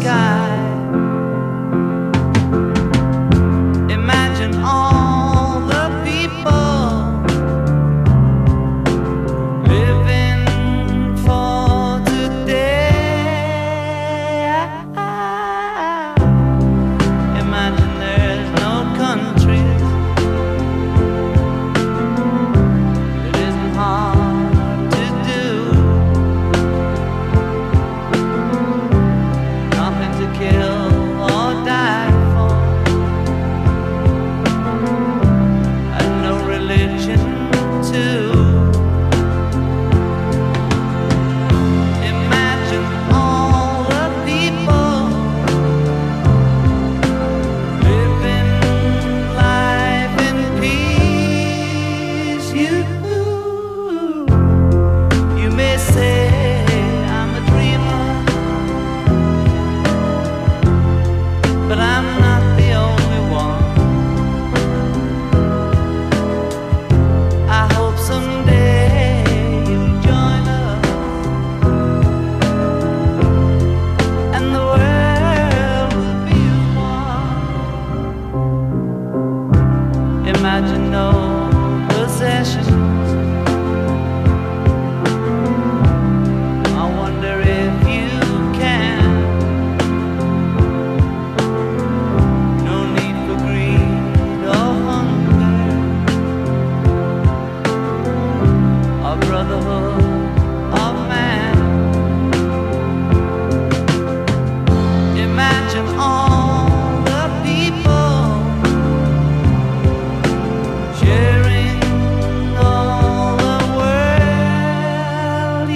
sky. Imagine all the people living for today. Imagine there's no countries. It isn't hard to do. Nothing to kill or die for, and no religion too. Imagine all the people living life in peace. You may say I'm a dreamer, but I'm not the only one. I hope someday you'll join us, and the world will be as one. Imagine no possessions. I wonder if you can. No need for greed or hunger, or brotherhood of man. Imagine all the people sharing all the world.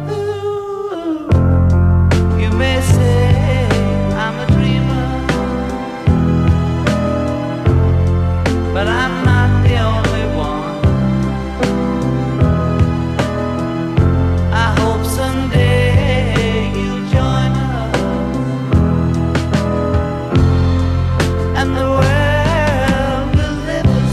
You may say I'm a dreamer, but I'm not the only one. I hope someday you'll join us, and the world will live as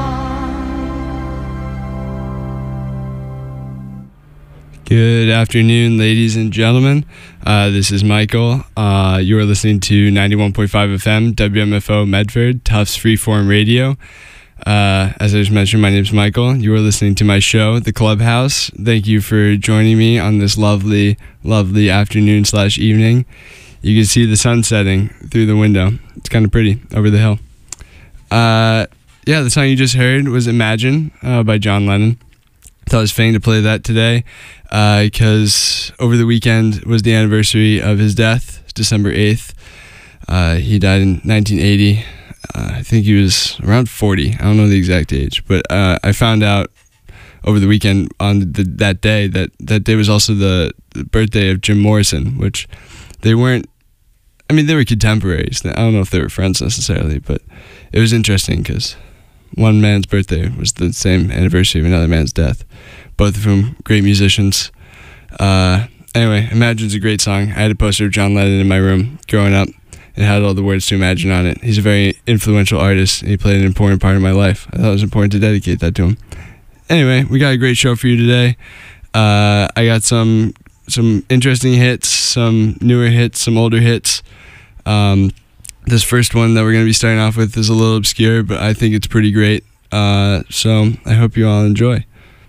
one. Good afternoon, ladies and gentlemen. This is Michael. You are listening to 91.5 FM, WMFO Medford, Tufts Freeform Radio. As I just mentioned, my name is Michael. You are listening to my show, The Clubhouse. Thank you for joining me on this lovely, lovely afternoon/evening. You can see the sun setting through the window. It's kind of pretty over the hill. The song you just heard was Imagine by John Lennon. Thought it was fitting to play that today because over the weekend was the anniversary of his death, December 8th. He died in 1980. I think he was around 40. I don't know the exact age, but I found out over the weekend on that day was also the birthday of Jim Morrison, which they weren't, they were contemporaries. I don't know if they were friends necessarily, but it was interesting because one man's birthday was the same anniversary of another man's death, both of whom great musicians. Anyway, Imagine's a great song. I had a poster of John Lennon in my room growing up. It had all the words to Imagine on it. He's a very influential artist, and he played an important part of my life. I thought it was important to dedicate that to him. Anyway, we got a great show for you today. I got some interesting hits, some newer hits, some older hits. This first one that we're going to be starting off with is a little obscure, but I think it's pretty great. So I hope you all enjoy.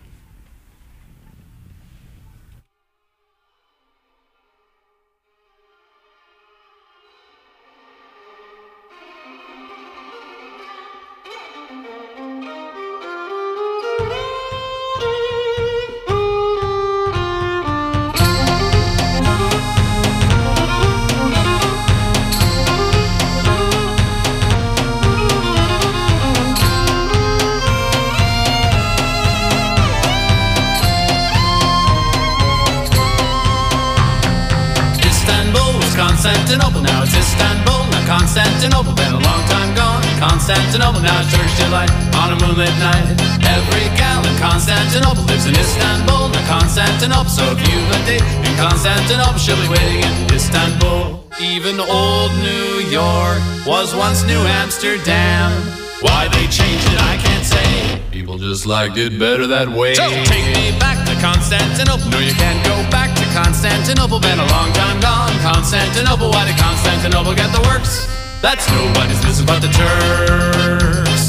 Constantinople, now it's Istanbul, now Constantinople, been a long time gone. Constantinople, now it's Turkish delight on a moonlit night. Every gal in Constantinople lives in Istanbul, now Constantinople. So if you've a date in Constantinople, she'll be waiting in Istanbul. Even old New York was once New Amsterdam. Why they changed it, I can't say. People just liked it better that way. So take me back to Constantinople. No, you can't go back to Constantinople. Been a long time gone. Constantinople. Why did Constantinople get the works? That's nobody's business but the Turks.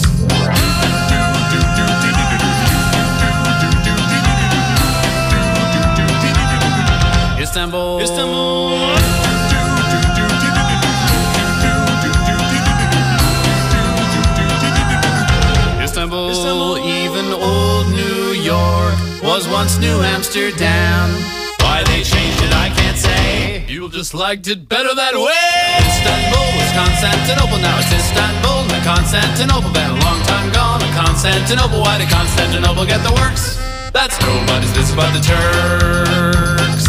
Istanbul. Istanbul. Istanbul. Even old New York was once New Amsterdam. Why they changed it, I can't say. People just liked it better that way. Istanbul was Constantinople, now it's Istanbul. Now Constantinople, been a long time gone. Constantinople, why did Constantinople get the works? That's nobody's business but the Turks.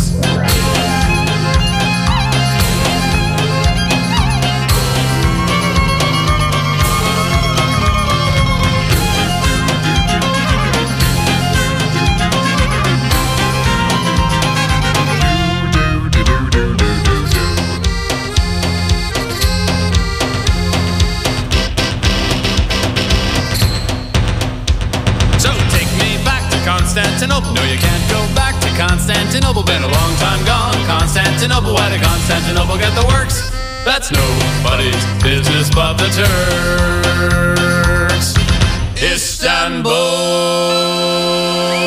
Constantinople. No, you can't go back to Constantinople. Been a long time gone. Constantinople. Why did Constantinople get the works? That's nobody's business but the Turks. Istanbul.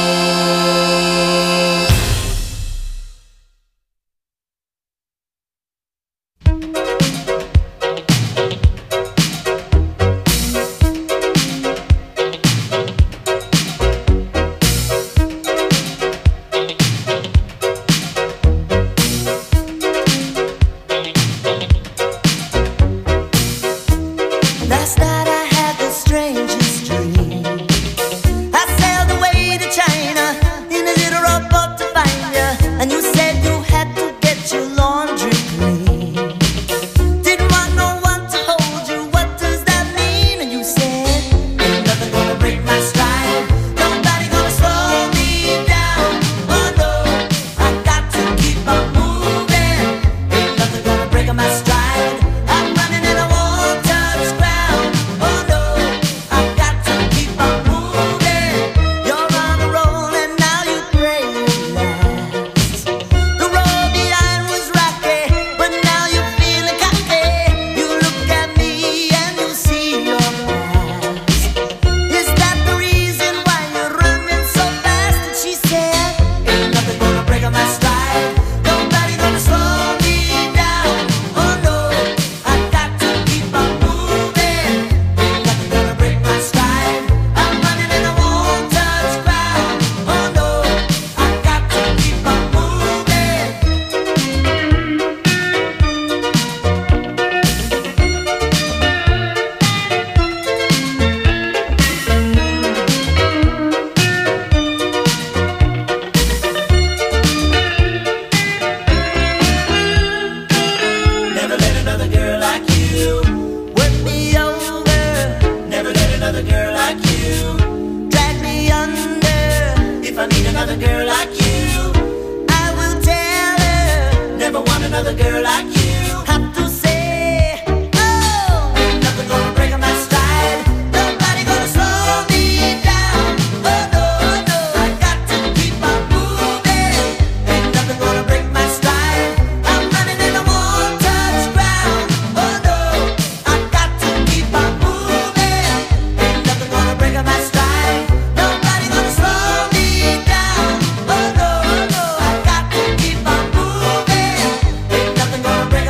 Last night I had the strangest dream. I sailed away to China in a little rowboat to find you, and you said you had to get your laundry clean. Didn't want no one to hold you, what does that mean? And you said, ain't nothing gonna break my stride, nobody gonna slow me down. Oh no, I got to keep on moving. Ain't nothing gonna break my stride. I'm running and I won't touch ground. Oh no, I've got to keep on moving. You're on a roll and now you pray it lasts. The road behind was rocky, but now you're feeling cocky. You look at me and you see your past. Is that the reason why you're running so fast? And she said, ain't nothing gonna break my stride, nobody gonna slow me down. Oh no, I've got to keep on moving. Ain't nothing gonna break my stride. I'm running and I won't touch ground. Oh no, I've got to keep on moving. Never let another girl like you work me over. Never let another girl like you drag me under. If I need another girl like you, I will tell her. Never want another girl like you. Have to say, oh, ain't nothing gonna break my stride. Nobody gonna slow me down. Oh no, no, I got to keep on moving. Ain't nothing gonna break my stride. I'm running and I won't touch ground. Oh no, I've got to keep on moving. Ain't nothing gonna break my stride. Nobody gonna slow me down. Oh no, no, I've got to keep on moving. Ain't nothing gonna break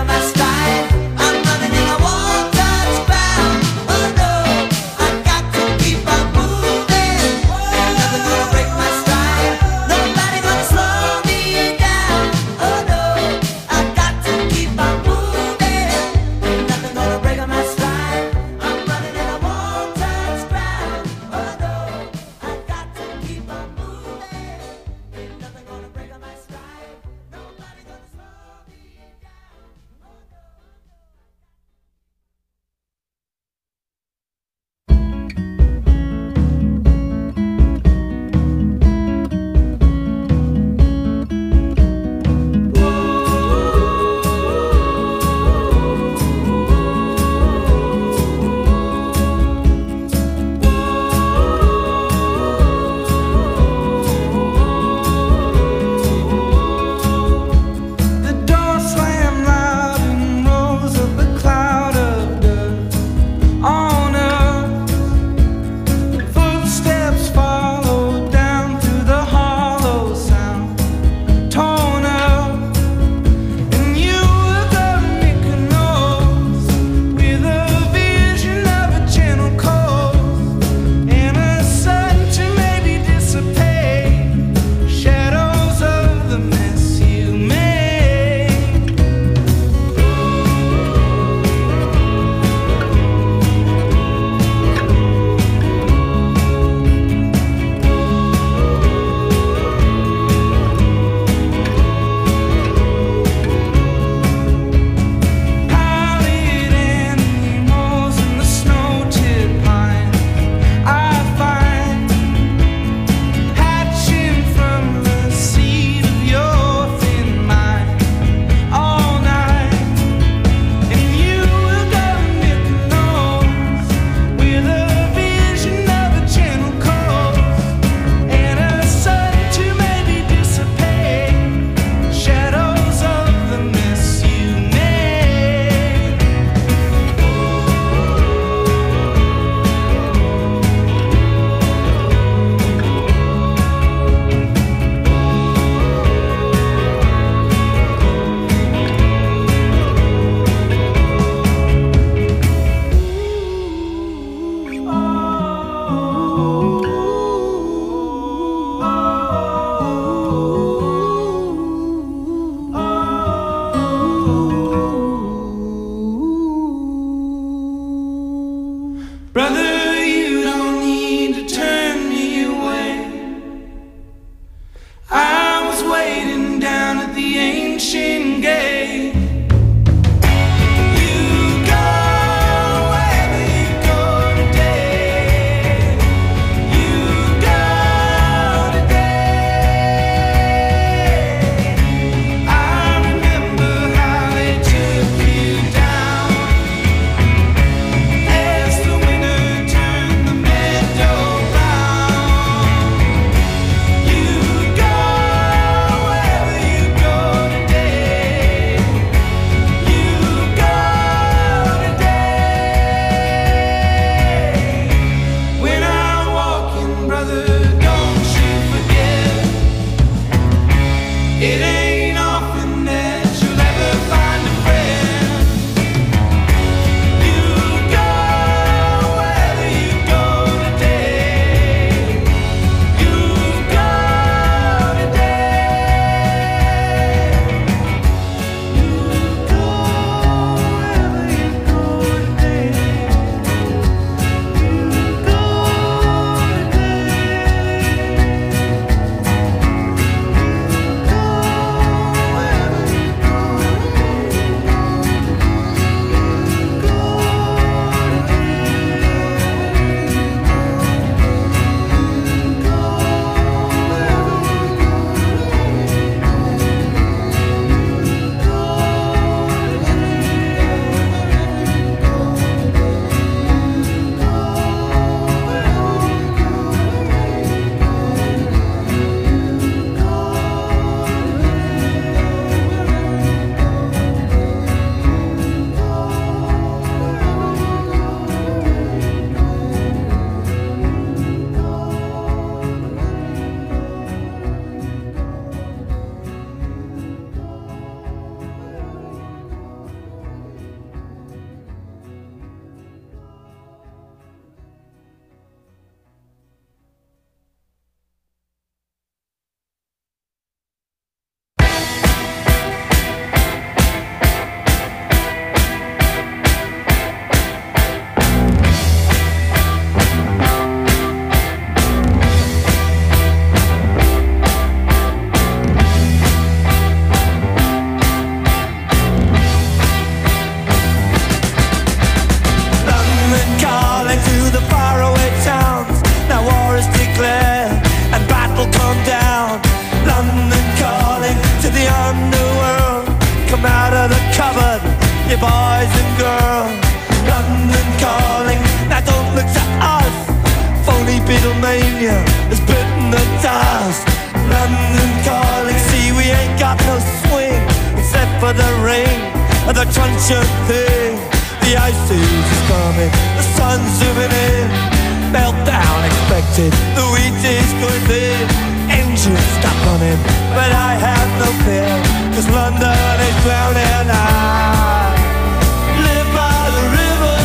city boys and girls. London calling, now don't look to us. Phony Beatlemania has bitten the dust. London calling, see we ain't got no swing except for the rain and the crunch of thing. The ice age is coming, the sun's zooming in. Meltdown expected, the wheat is going thin. Engines stop running, but I have no fear, 'cause London is drowning. I live by the river,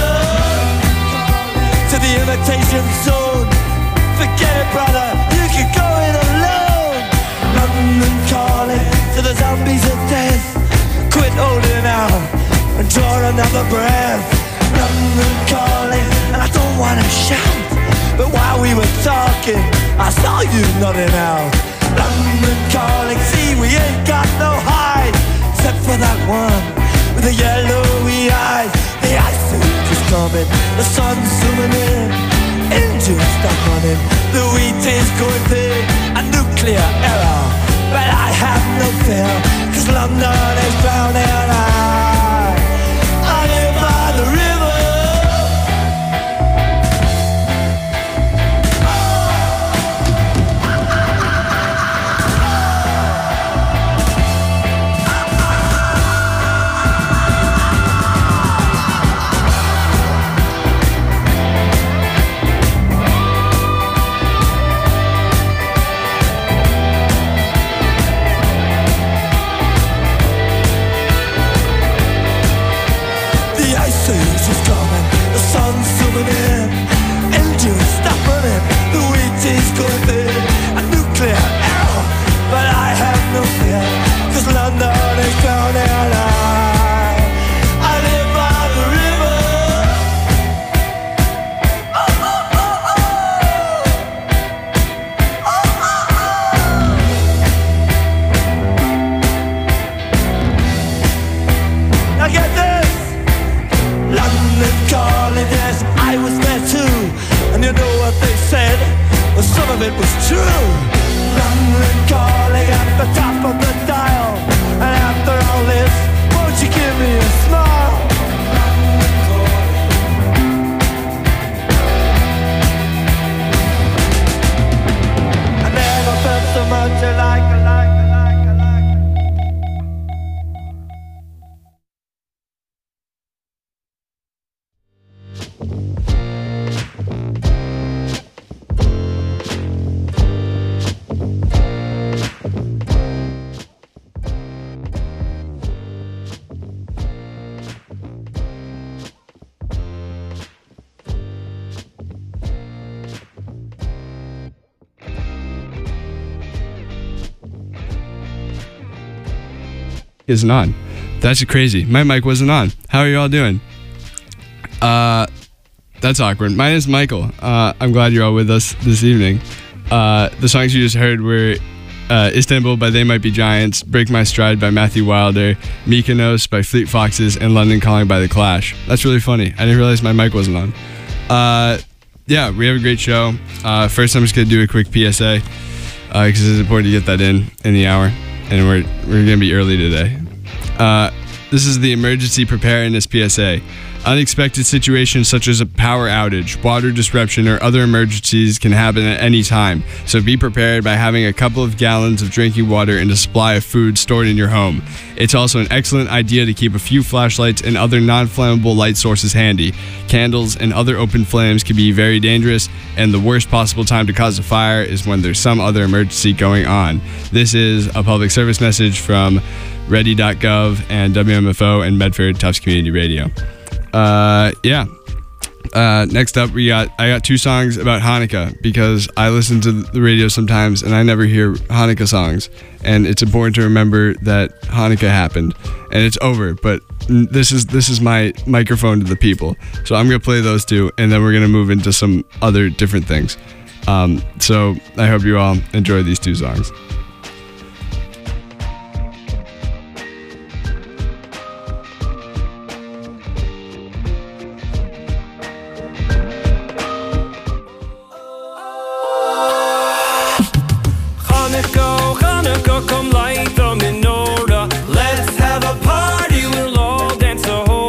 to the imitation zone. Forget it, brother, you can go it alone. London calling to the zombies of death. Quit holding out and draw another breath. London calling, and I don't wanna shout, but while we were talking, I saw you nodding out. London calling, see we ain't got no hide, except for that one with the yellowy eyes. The ice age is coming, the sun's zooming in. Engines stop running, the wheat is going thin. A nuclear error, but I have no fear, 'cause London is drowning. I live by the river. Isn't on. That's crazy. My mic wasn't on. How are you all doing? That's awkward. My name is Michael. I'm glad you're all with us this evening. The songs you just heard were Istanbul by They Might Be Giants, Break My Stride by Matthew Wilder, Mykonos by Fleet Foxes, and London Calling by The Clash. That's really funny. I didn't realize my mic wasn't on. Yeah, we have a great show. First, I'm just going to do a quick PSA because it's important to get that in the hour. And we're going to be early today. This is the emergency preparedness PSA. Unexpected situations such as a power outage, water disruption, or other emergencies can happen at any time. So be prepared by having a couple of gallons of drinking water and a supply of food stored in your home. It's also an excellent idea to keep a few flashlights and other non-flammable light sources handy. Candles and other open flames can be very dangerous, and the worst possible time to cause a fire is when there's some other emergency going on. This is a public service message from ready.gov and WMFO and Medford Tufts Community Radio. Next up I got two songs about Hanukkah, because I listen to the radio sometimes and I never hear Hanukkah songs, and it's important to remember that Hanukkah happened and it's over, but this is my microphone to the people. So I'm gonna play those two, and then we're gonna move into some other different things. So I hope you all enjoy these two songs. Come light the menorah. Let's have a party, we'll all dance the whole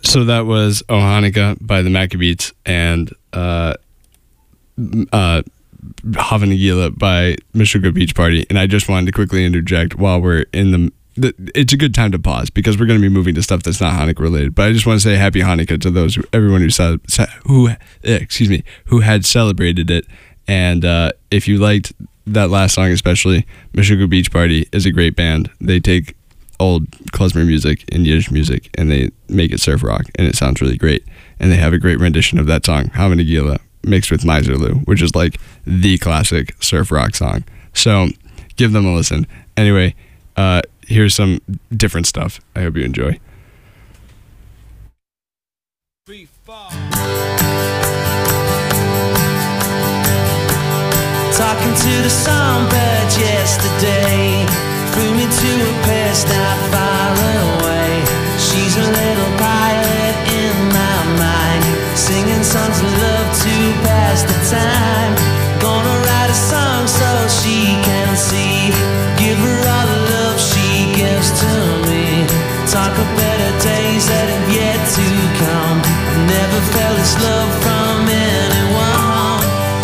So that was Oh Hanukkah by the Maccabeats and Hava Nagila by Meshuggah Beach Party. And I just wanted to quickly interject while we're in the it's a good time to pause because we're going to be moving to stuff that's not Hanukkah related. But I just want to say Happy Hanukkah to everyone who had celebrated it. And if you liked that last song, especially, Meshuggah Beach Party is a great band. They take old klezmer music and Yiddish music and they make it surf rock, and it sounds really great. And they have a great rendition of that song, Hava Nagila, mixed with Miserlou, which is like the classic surf rock song. So give them a listen. Anyway, here's some different stuff. I hope you enjoy. Talking to the songbird yesterday, flew me to a place not far away. She's a little pilot in my mind, singing songs of love to pass the time. Gonna write a song so she can see, give her all the love she gives to me. Talk of better days that have yet to come. Never felt this love from anyone.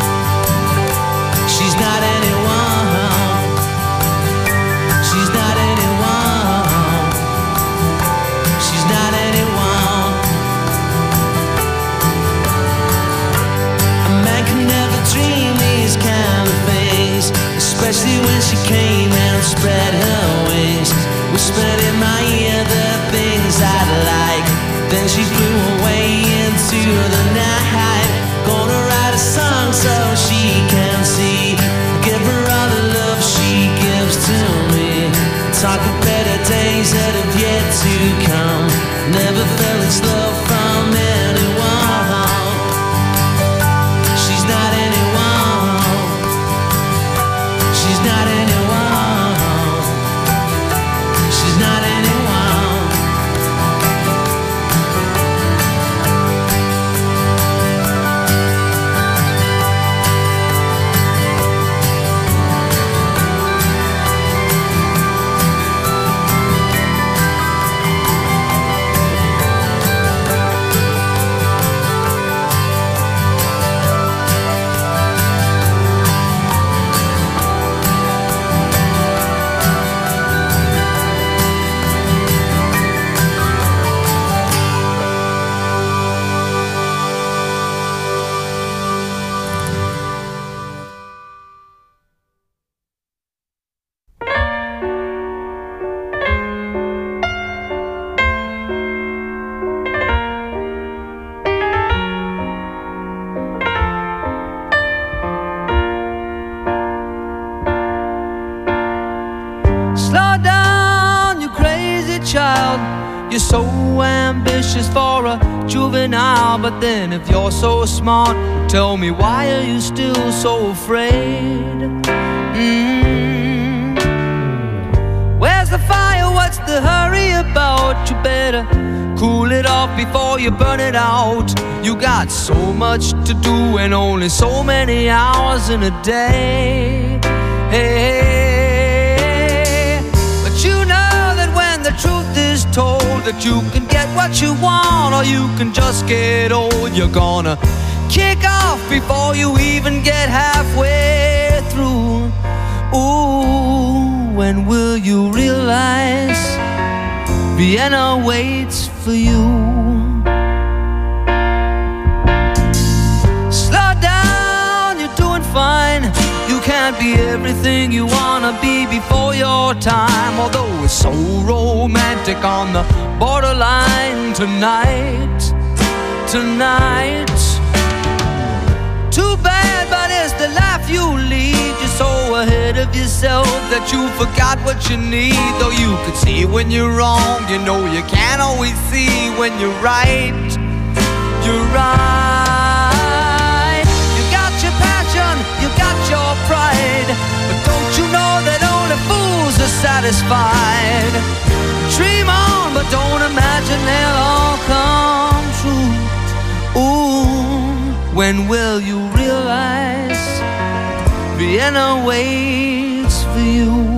She's not anyone. She's not anyone. She's not anyone. A man can never dream these kind of things, especially when she came and spread her wings, whispered in my ear the things I'd like. Then she flew away into the night. Gonna write a song so she can see, give her all the love she gives to me. Talk of better days that have yet to come. Never felt this love from anyone. She's not anyone. She's not anyone. She's not anyone. You're so ambitious for a juvenile, but then if you're so smart, tell me, why are you still so afraid? Where's the fire? What's the hurry about? You better cool it off before you burn it out. You got so much to do and only so many hours in a day. Hey, but you know that when the truth is told, that you can get what you want or you can just get old. You're gonna kick off before you even get halfway through. Ooh, when will you realize Vienna waits for you? Slow down, you're doing fine. You can't be everything you wanna be before your time. Although it's so romantic on the borderline tonight. Too bad, but it's the life you lead. You're so ahead of yourself that you forgot what you need. Though you could see when you're wrong, you know you can't always see when you're right. You're right. You got your passion, you got your pride, but don't you know that only fools are satisfied? Dream on, but don't imagine they'll all come true. Ooh, when will you realize Vienna waits for you?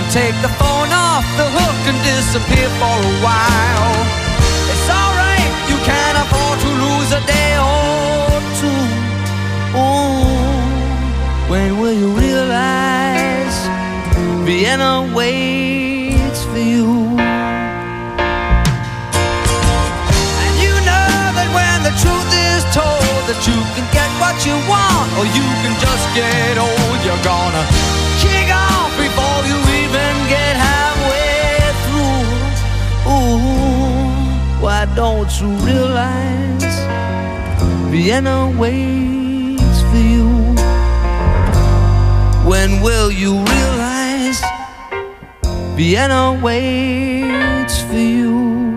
take the phone off the hook and disappear for a while. It's alright, you can afford to lose a day or two. Ooh, when will you realize Vienna waits for you? And you know that when the truth is told, that you can get what you want, or you can just get old. You're gonna kick off before you even get halfway through. Ooh, why don't you realize Vienna waits for you? When will you realize Vienna waits for you?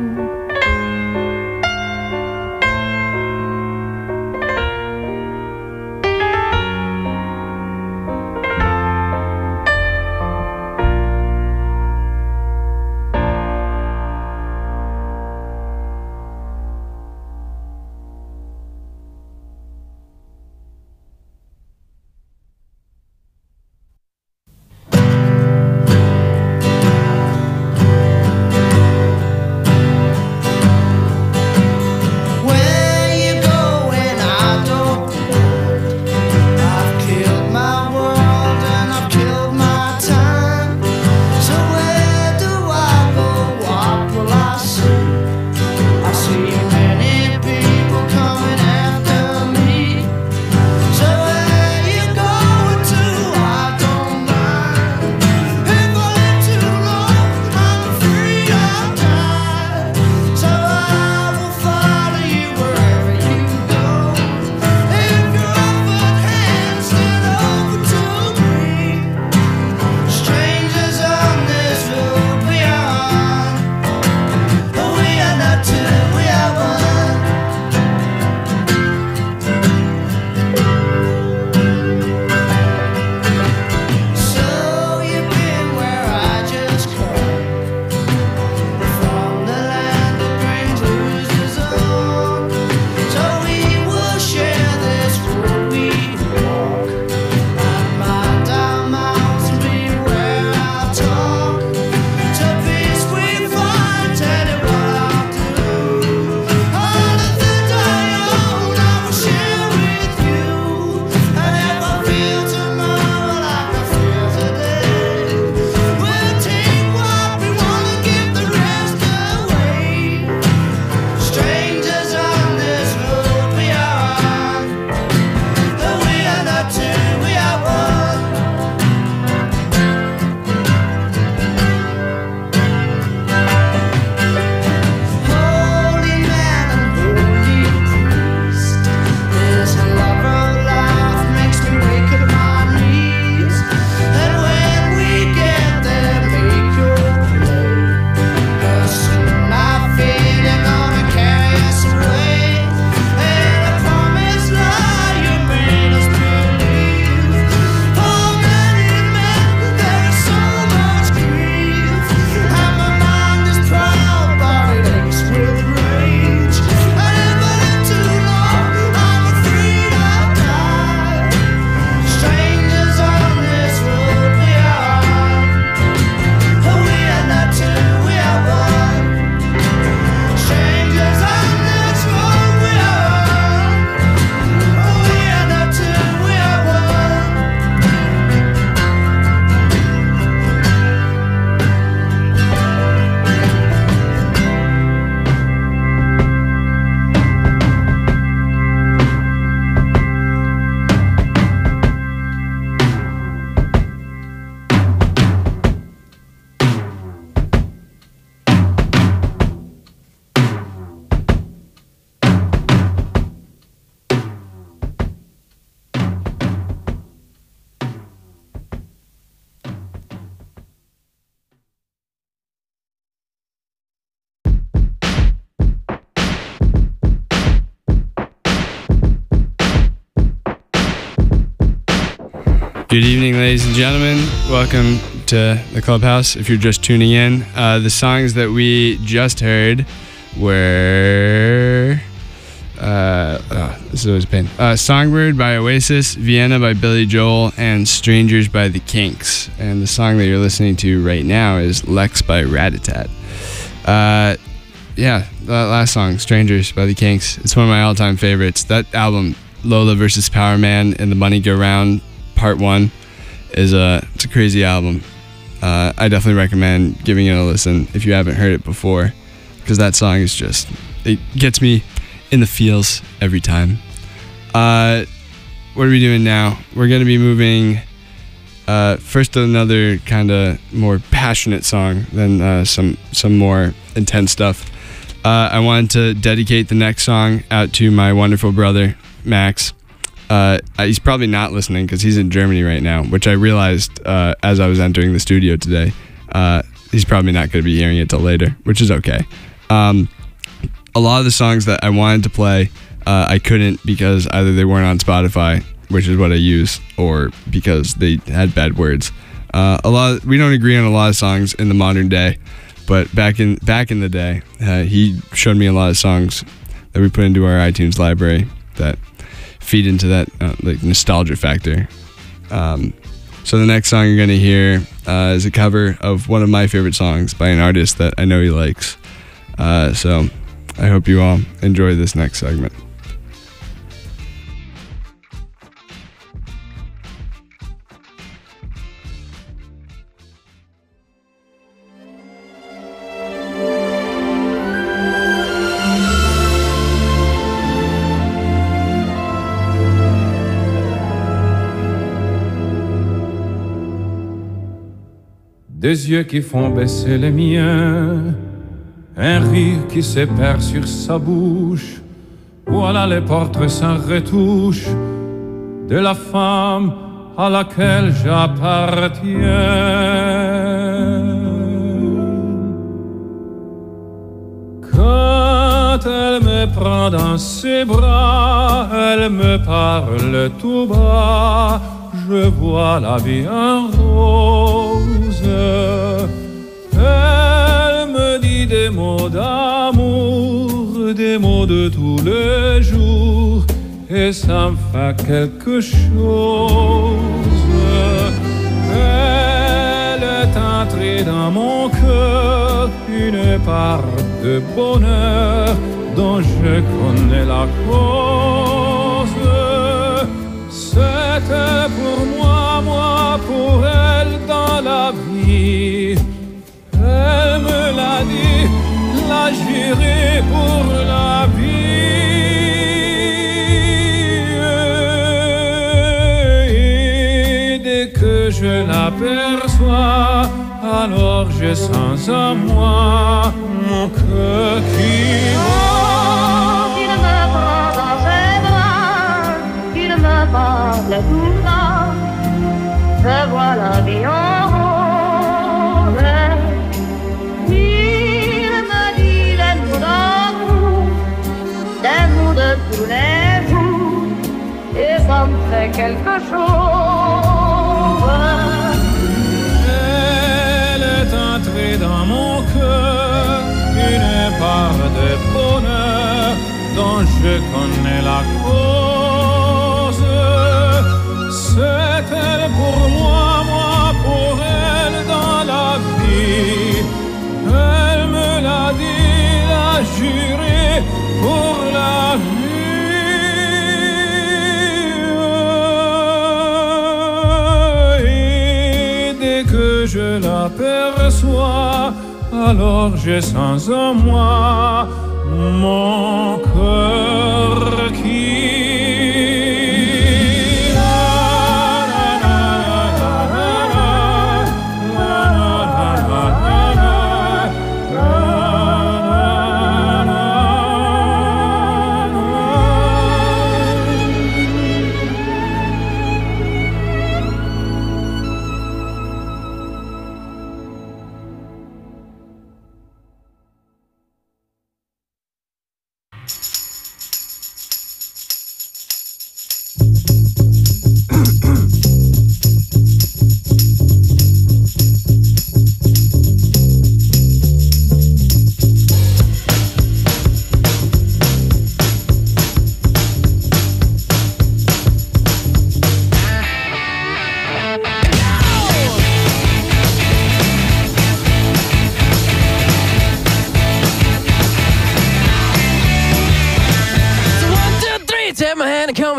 Good evening, ladies and gentlemen. Welcome to the Clubhouse. If you're just tuning in, the songs that we just heard were This is always a pain. Songbird by Oasis, Vienna by Billy Joel, and Strangers by the Kinks. And the song that you're listening to right now is Lex by Ratatat. Yeah, that last song, Strangers by the Kinks, it's one of my all-time favorites. That album, Lola vs. Power Man and the Money Go Round Part 1, it's a crazy album. I definitely recommend giving it a listen if you haven't heard it before, because that song is just, it gets me in the feels every time. What are we doing now? We're going to be moving first to another kind of more passionate song than some more intense stuff. I wanted to dedicate the next song out to my wonderful brother, Max. He's probably not listening because he's in Germany right now, which I realized as I was entering the studio today. He's probably not going to be hearing it till later, which is okay. A lot of the songs that I wanted to play, I couldn't because either they weren't on Spotify, which is what I use, or because they had bad words. We don't agree on a lot of songs in the modern day, but back in the day, he showed me a lot of songs that we put into our iTunes library that feed into that like nostalgia factor. So the next song you're gonna hear is a cover of one of my favorite songs by an artist that I know he likes. So I hope you all enjoy this next segment. Des yeux qui font baisser les miens, un rire qui se perd sur sa bouche. Voilà les portraits sans retouche de la femme à laquelle j'appartiens. Quand elle me prend dans ses bras, elle me parle tout bas, je vois la vie en rose. Elle me dit des mots d'amour, des mots de tous les jours, et ça me fait quelque chose. Elle est entrée dans mon cœur, une part de bonheur dont je connais la cause. C'était pour moi pour elle dans la vie. Elle me l'a dit, la juré pour la vie. Et dès que je l'aperçois, alors je sens en moi mon cœur qui bat. Il me prend dans ses bras, il me parle tout bas, je vois la vie en rose. Il me dit des mots d'amour, des mots de tous les jours, et ça me fait quelque chose. Elle est entrée dans mon cœur, une part de bonheur dont je connais la cause. C'est elle pour moi pour elle dans la vie. Elle me l'a dit, l'a juré pour la vie. Et dès que je l'aperçois, alors je sens en moi mon cœur qui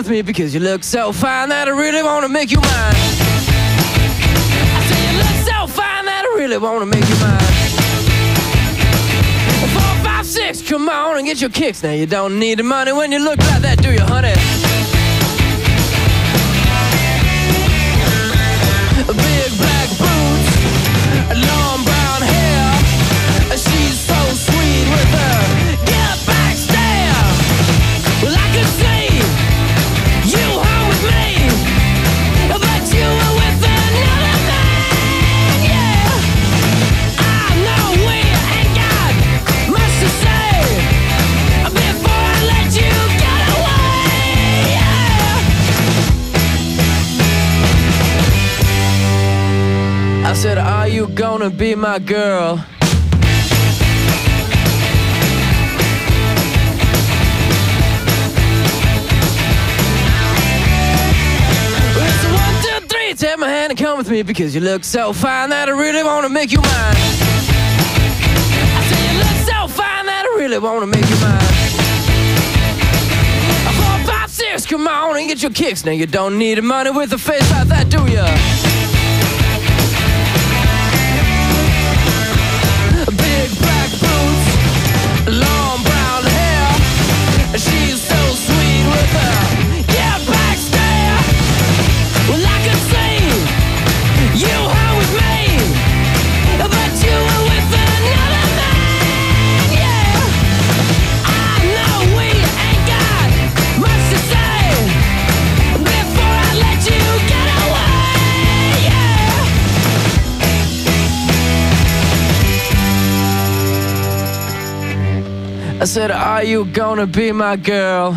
with me because you look so fine that I really wanna make you mine. I say you look so fine that I really wanna make you mine. 4, 5, 6, come on and get your kicks. Now you don't need the money when you look like that, do you, honey? Big black boots, long brown hair. She's so sweet with her get back stare. Well, I could see you home with me, but you were with another man, yeah. I know we ain't got much to say before I let you get away, yeah. I said, are you gonna be my girl? Take my hand and come with me because you look so fine that I really wanna make you mine. I say you look so fine that I really wanna make you mine. 4, 5, 6, come on and get your kicks. Now you don't need the money with a face like that, do ya? Big black boots, long brown hair. She's so sweet with her get back stare. Well, I could see you home with me, but you were with another man, yeah. I know we ain't got much to say before I let you get away, yeah. I said, are you gonna be my girl?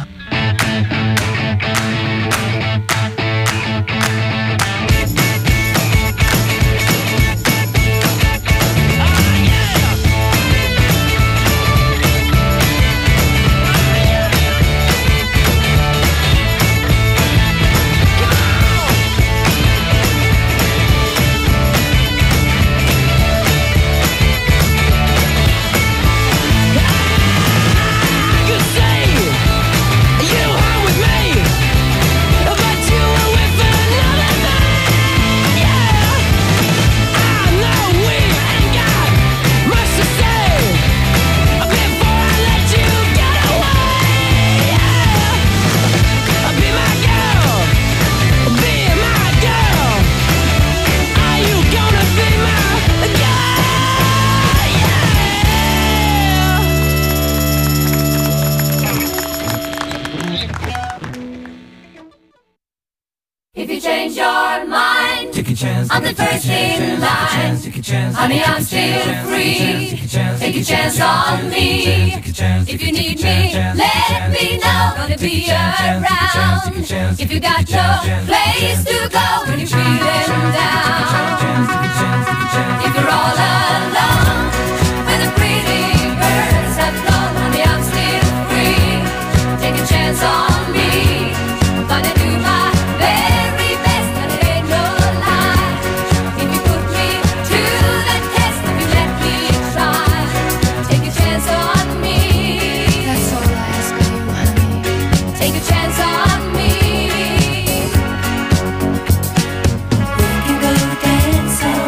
If you change your mind, take a chance. I'm the first in line. Honey, I'm still free. Take a chance on me. If you need me, let me know. Gonna be around. If you got no place to go when you're feeling down. If you're all alone, when the pretty birds have flown, honey, I'm still free. Take a chance on me. I'm gonna do my very best, and it ain't no lie. If you put me to the test, if you let me try, take a chance on me. That's all I ask of you, honey. Take a chance on me. We can go dancing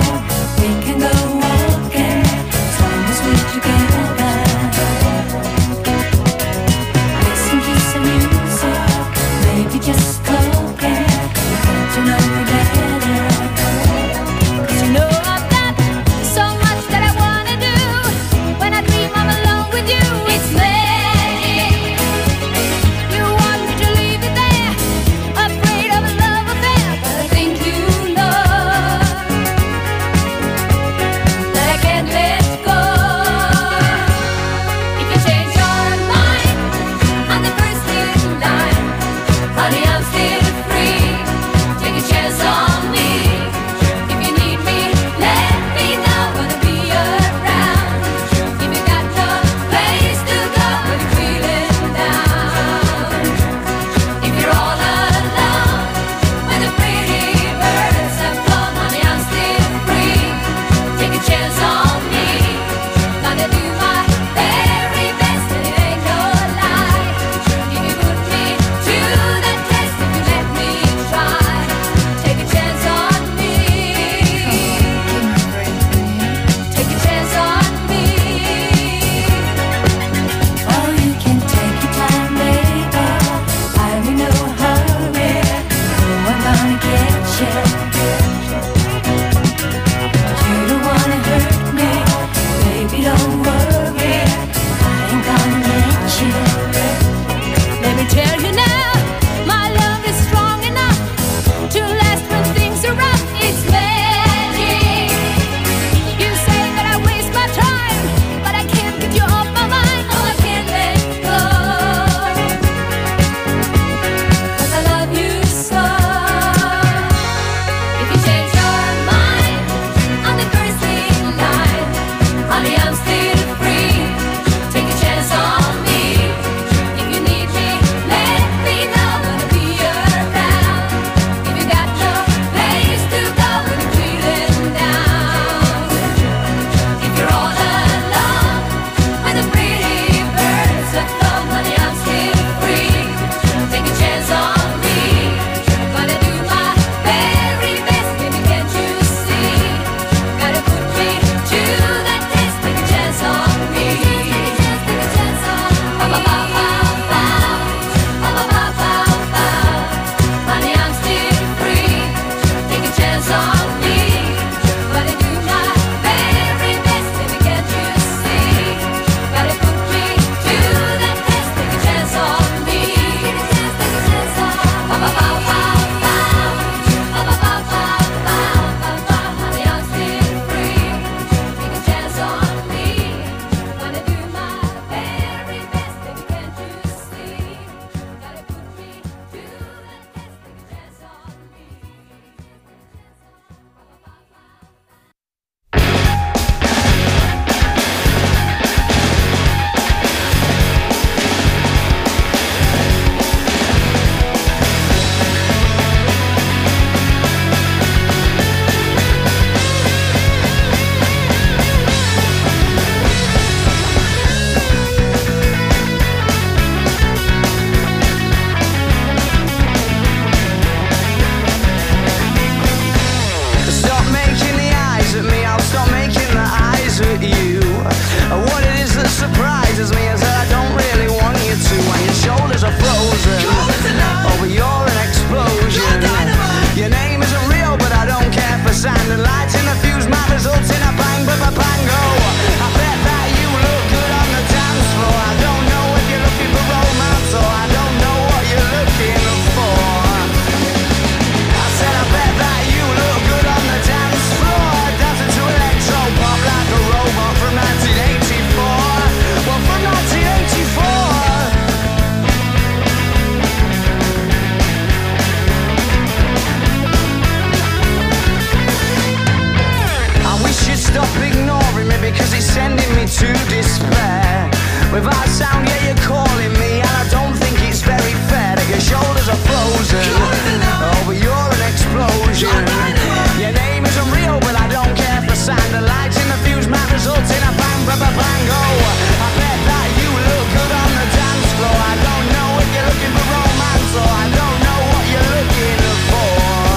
into despair. Without sound, yeah, you're calling me, and I don't think it's very fair that your shoulders are frozen. Oh, but you're an explosion. Your name isn't real, but I don't care for sound. The lights in the fuse might result in a bang, bang, bang, bang, go. I bet that you look good on the dance floor. I don't know if you're looking for romance, or I don't know what you're looking for.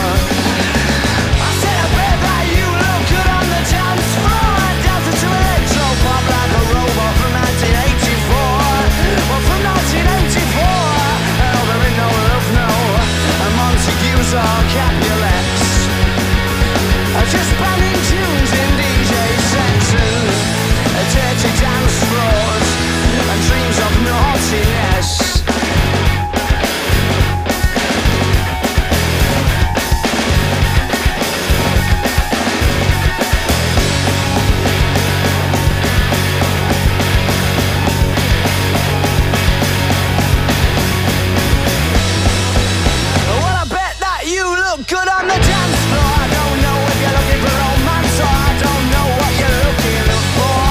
I said I bet that you look good on the dance floor. I danced to electro pop like a robot from 1984. Well, from 1984, oh, there ain't no love, no. And Montague's or Capulets, just banning tunes in DJ sets and dirty dance floors and dreams of naughtiness. Well, I bet that you look good on the dance floor. I don't know if you're looking for romance, or I don't know what you're looking for.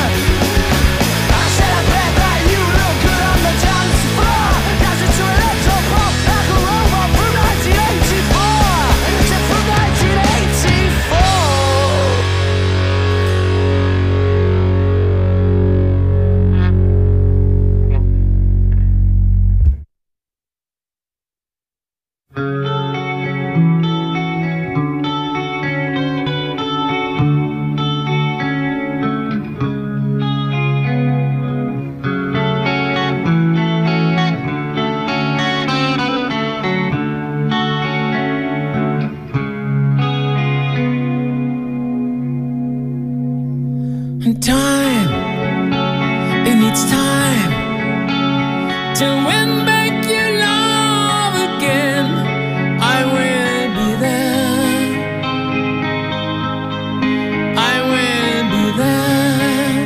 I said I bet that you look good on the dance floor. Dancing to electro pop like a robot from 1984. Said from 1984. Time, it needs time to win back your love again. I will be there. I will be there.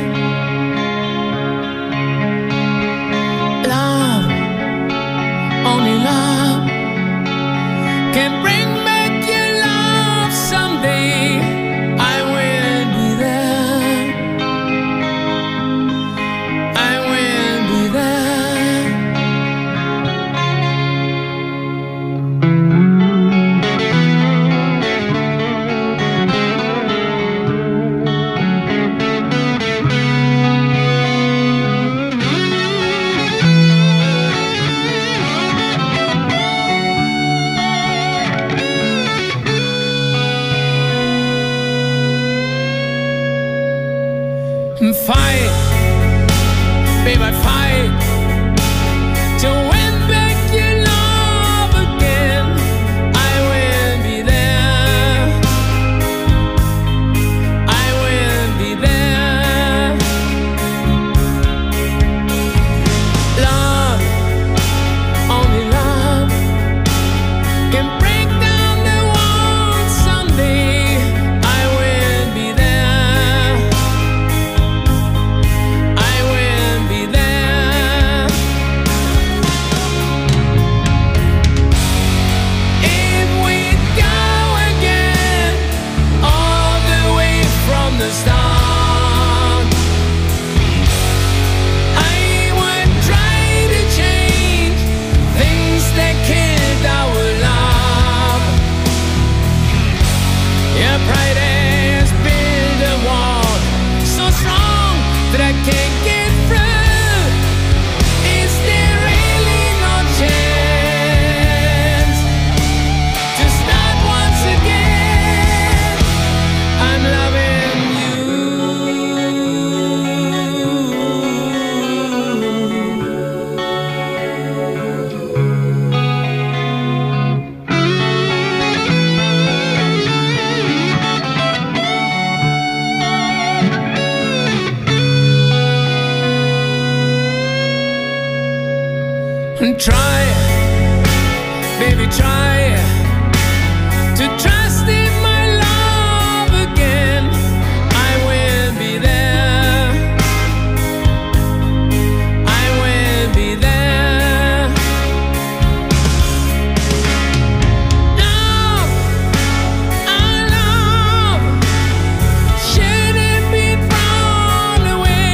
Love, only love can bring back your love someday. I will be there. I will be there. Fight, baby, fight to win back your love again. I will be there. I will be there. Love, only love can break down the walls someday. I will be there. I will be there. If we go again, all the way from the start, I would try to change things that killed our love. Your pride has built a wall so strong that I can't get through. Is there really no chance to start once again? I'm loving you. Try, baby, try to trust in my love again. I will be there. I will be there. Love, our love shouldn't be thrown away.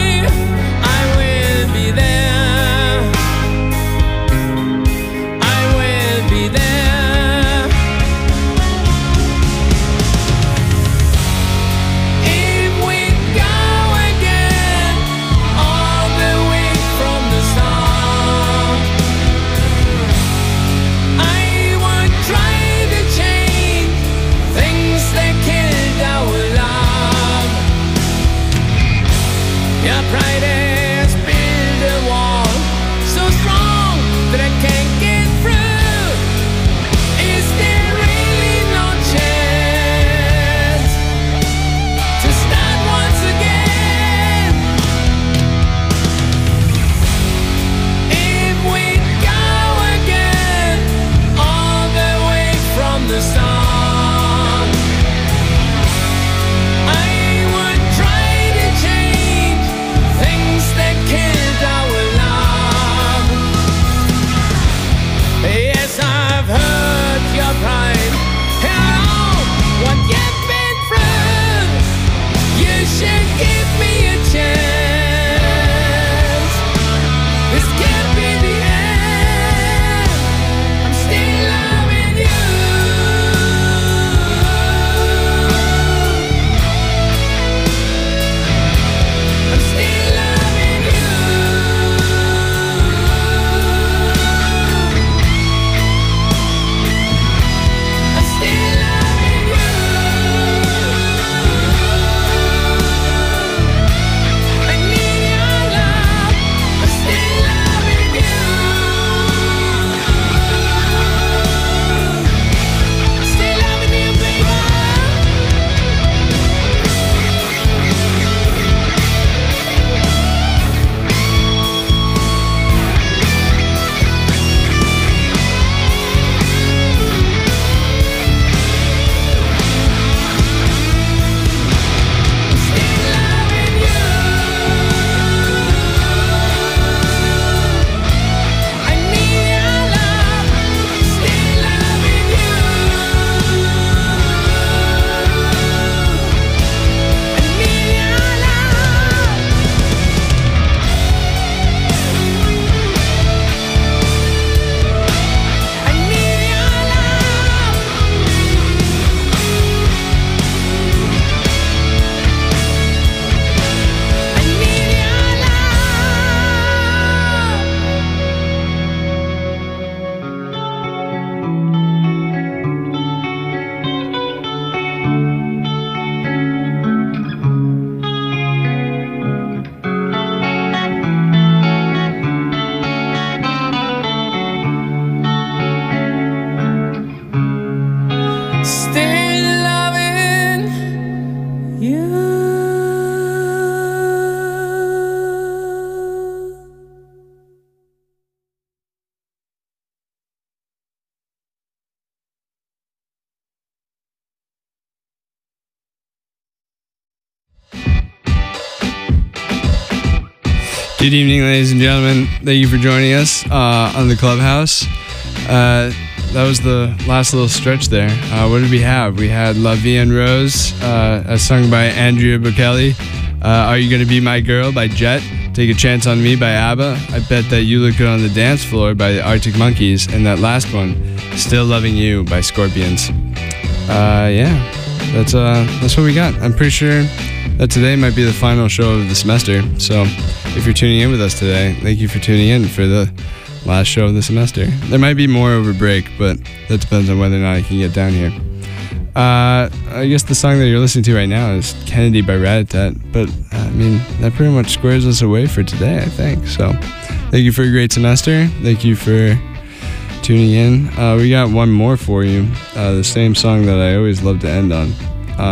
Good evening, ladies and gentlemen. Thank you for joining us on the Clubhouse. That was the last little stretch there. What did we have? We had La Vie en Rose, sung by Andrea Bocelli. Are You Gonna Be My Girl by Jet. Take a Chance on Me by ABBA. I Bet That You Look Good on the Dance Floor by the Arctic Monkeys. And that last one, Still Loving You by Scorpions. That's what we got. I'm pretty sure that today might be the final show of the semester. So if you're tuning in with us today, thank you for tuning in for the last show of the semester. There might be more over break, but that depends on whether or not I can get down here. I guess the song that you're listening to right now is Kennedy by Rat-a-Tat, but I mean, that pretty much squares us away for today, I think. So thank you for a great semester. Thank you for tuning in. We got one more for you, the same song that I always love to end on.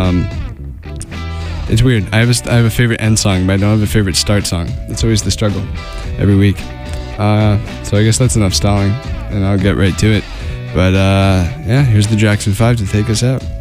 It's weird. I have a favorite end song, but I don't have a favorite start song. It's always the struggle every week. So I guess that's enough stalling, and I'll get right to it. But here's the Jackson 5 to take us out.